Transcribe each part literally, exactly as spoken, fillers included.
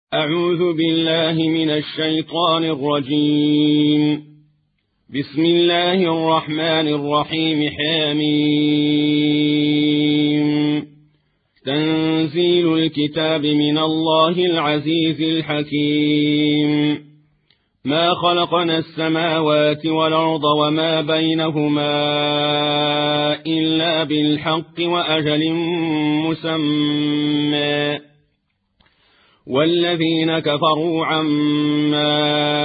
أعوذ بالله من الشيطان الرجيم. بسم الله الرحمن الرحيم. حميم. تنزيل الكتاب من الله العزيز الحكيم. ما خلقنا السماوات والأرض وما بينهما إلا بالحق وأجل مسمى، والذين كفروا عما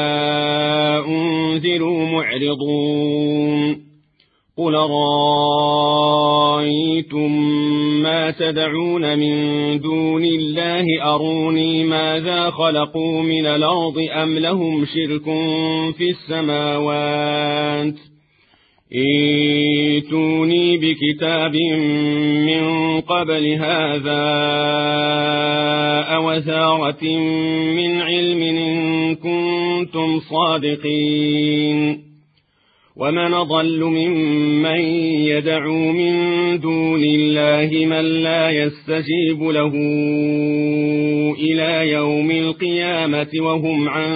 أنذروا معرضون. قل رأيتم ما تدعون من دون الله أروني ماذا خلقوا من الأرض أم لهم شرك في السماوات؟ ائتوني بكتاب من قبل هذا أو أثارة من علم إن كنتم صادقين. ومن ضل ممن يدعو من دون الله من لا يستجيب له إلى يوم القيامة وهم عن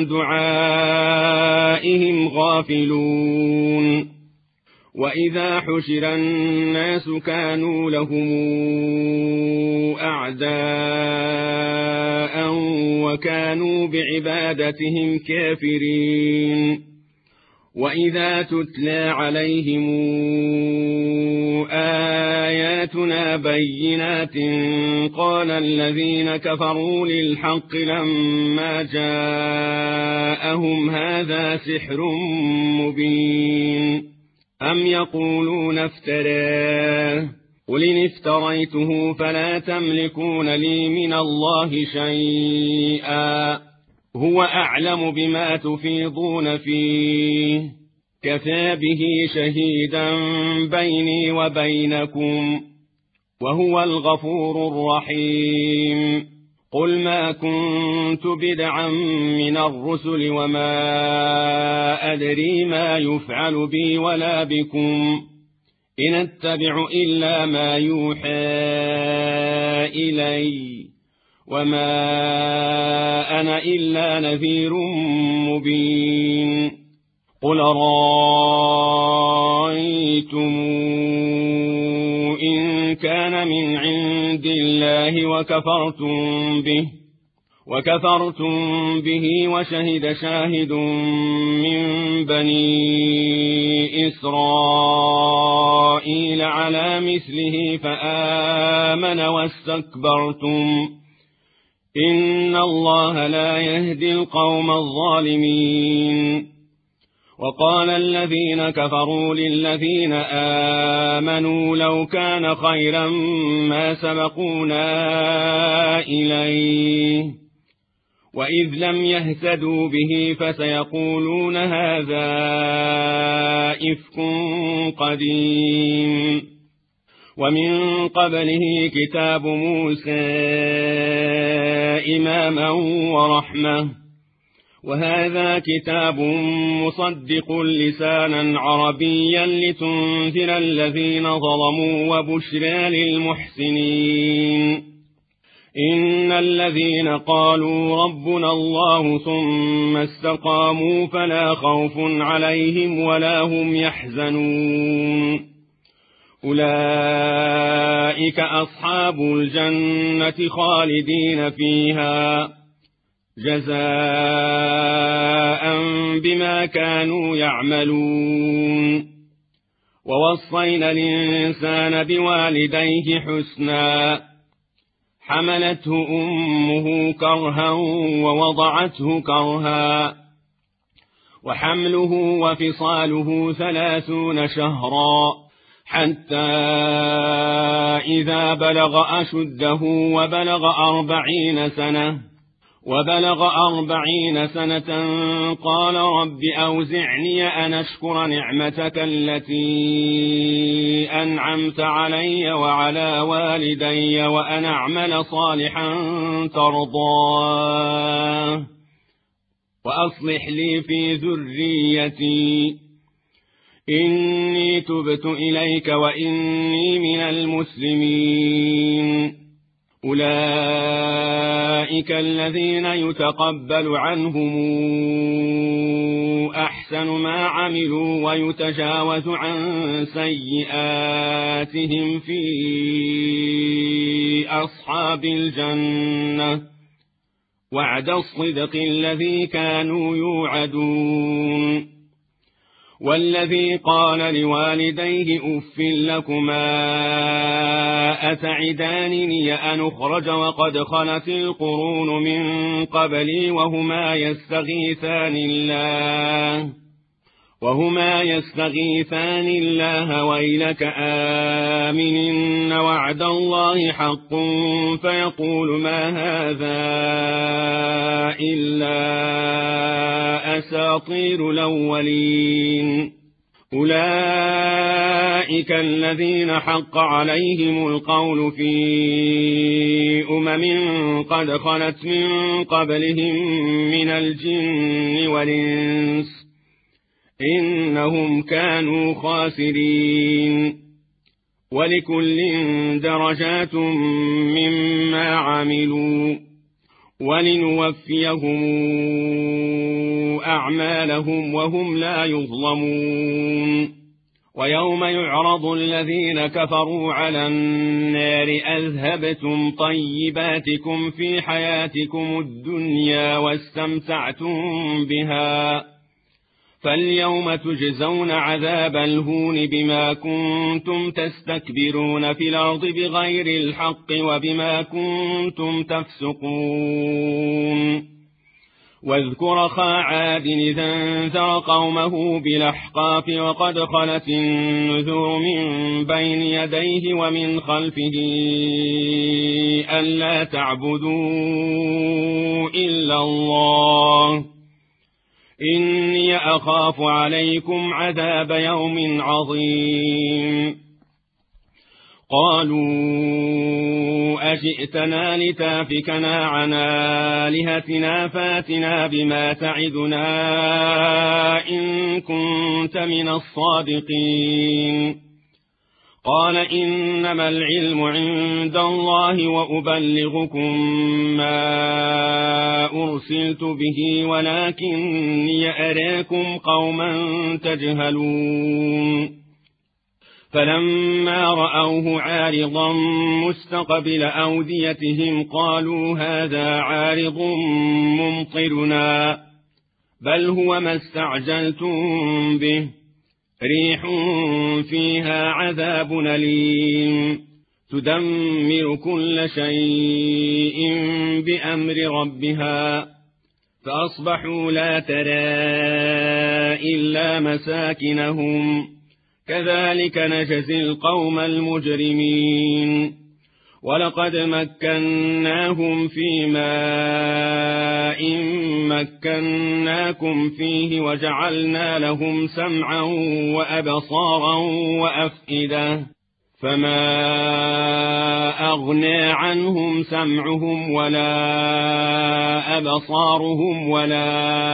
دعائهم غافلون. وإذا حشر الناس كانوا لهم أعداء وكانوا بعبادتهم كافرين. وإذا تتلى عليهم آياتنا بينات قال الذين كفروا للحق لما جاءهم هذا سحر مبين. أم يقولون افتراه؟ قل إن افتريته فلا تملكون لي من الله شيئا، هو أعلم بما تفيضون فيه، كفى به شهيدا بيني وبينكم، وهو الغفور الرحيم. قل ما كنت بدعا من الرسل وما أدري ما يفعل بي ولا بكم، إن اتبع إلا ما يوحى إلي، وما أنا إلا نذير مبين. قل رأيتم إن كان من عند الله وكفرتم به وكفرتم به وشهد شاهد من بني إسرائيل على مثله فآمن واستكبرتم، إن الله لا يهدي القوم الظالمين. وقال الذين كفروا للذين آمنوا لو كان خيرا ما سبقونا إليه، وإذ لم يهتدوا به فسيقولون هذا إفك قديم. ومن قبله كتاب موسى إماما ورحمة، وهذا كتاب مصدق لسانا عربيا لتنذر الذين ظلموا وبشرى للمحسنين. إن الذين قالوا ربنا الله ثم استقاموا فلا خوف عليهم ولا هم يحزنون، أولئك أصحاب الجنة خالدين فيها جزاء بما كانوا يعملون. ووصينا الإنسان بوالديه حسنا، حملته أمه كرها ووضعته كرها، وحمله وفصاله ثلاثون شهرا، حتى إذا بلغ أشده وبلغ أربعين سنة وبلغ أربعين سنة قال رب أوزعني أن أشكر نعمتك التي أنعمت علي وعلى والدي وأن أعمل صالحا ترضاه وأصلح لي في ذريتي إني تبت إليك وإني من المسلمين. أولئك أولئك الذين يتقبل عنهم أحسن ما عملوا ويتجاوز عن سيئاتهم في أصحاب الجنة وعد الصدق الذي كانوا يوعدون. والذي قال لوالديه أف لكما أتعدانني أن أخرج وقد خلت القرون من قبلي وهما يستغيثان الله وهما يستغيثان الله ويلك آمن إن وعد الله حق فيقول ما هذا إلا أساطير الأولين. أولئك الذين حق عليهم القول في أمم قد خلت من قبلهم من الجن والإنس إنهم كانوا خاسرين. ولكل درجات مما عملوا ولنوفيهم أعمالهم وهم لا يظلمون. ويوم يعرض الذين كفروا على النار أذهبتم طيباتكم في حياتكم الدنيا واستمتعتم بها فاليوم تجزون عذاب الهون بما كنتم تستكبرون في الأرض بغير الحق وبما كنتم تفسقون. واذكر أخا عاد إذ أنذر قومه بالأحقاف وقد خلت النذر من بين يديه ومن خلفه ألا تعبدوا إلا الله إني أخاف عليكم عذاب يوم عظيم. قالوا أجئتنا لتافكنا عن آلهتنا فاتنا بما تعدنا إن كنت من الصادقين. قال إنما العلم عند الله وأبلغكم ما أرسلت به ولكني أراكم قوما تجهلون. فلما رأوه عارضا مستقبل أوديتهم قالوا هذا عارض ممطرنا بل هو ما استعجلتم به ريح فيها عذاب أليم تدمر كل شيء بأمر ربها فأصبحوا لا ترى إلا مساكنهم كذلك نجزي القوم المجرمين. ولقد مكناهم في ماء مكناكم فيه وجعلنا لهم سمعا وأبصارا وأفئدة فما أغنى عنهم سمعهم ولا أبصارهم ولا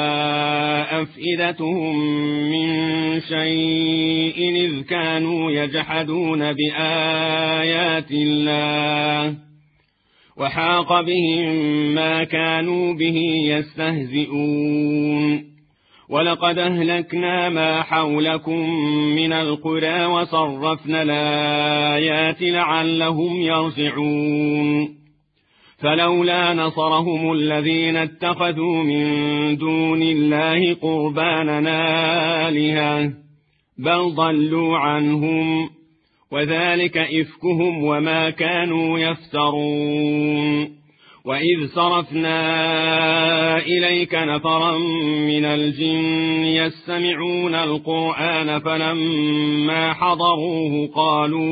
أفئدتهم من شيء إذ كانوا يجحدون بآيات الله وحاق بهم ما كانوا به يستهزئون. ولقد أهلكنا ما حولكم من القرى وصرفنا الآيات لعلهم يرجعون. فلولا نصرهم الذين اتخذوا من دون الله قربانا آلهة بل ضلوا عنهم وذلك إفكهم وما كانوا يفترون. وإذ صرفنا إليك نفرا من الجن يستمعون القرآن فلما حضروه قالوا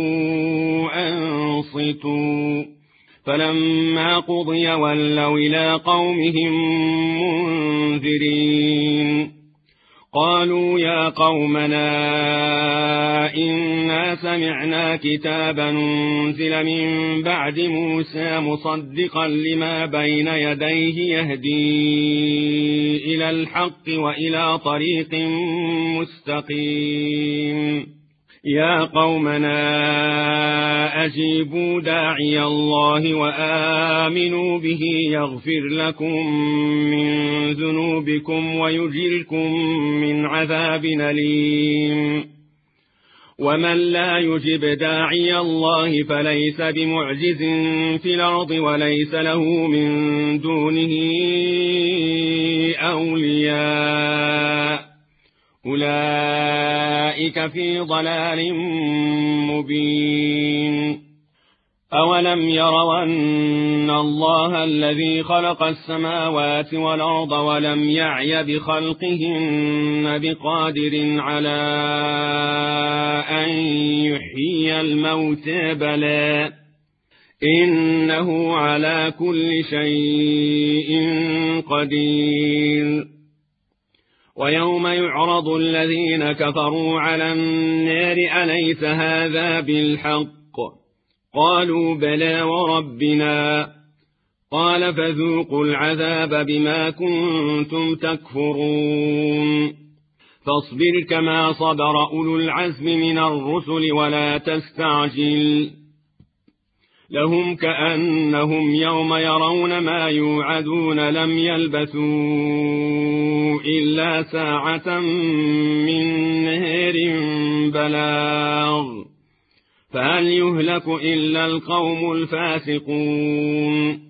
أنصتوا فلما قضي ولوا إلى قومهم منذرين. قالوا يا قومنا إنا سمعنا كتابا أنزل من بعد موسى مصدقا لما بين يديه يهدي إلى الحق وإلى طريق مستقيم يا قومنا أجيبوا داعي الله وآمنوا به يغفر لكم من ذنوبكم ويجركم من عذاب أليم ومن لا يجب داعي الله فليس بمعجز في الأرض وليس له من دونه أولياء أولئك في ضلال مبين أولم يروا أن الله الذي خلق السماوات والأرض ولم يعي بخلقهن بقادر على أن يحيي الموتى بلى إنه على كل شيء قدير ويوم يعرض الذين كفروا على النار أليس هذا بالحق قالوا بلى وربنا قال فذوقوا العذاب بما كنتم تكفرون فاصبر كما صبر أولو العزم من الرسل ولا تستعجل لهم كأنهم يوم يرون ما يوعدون لم يلبثوا إلا ساعة من نهار بلاغ فهل يهلك إلا القوم الفاسقون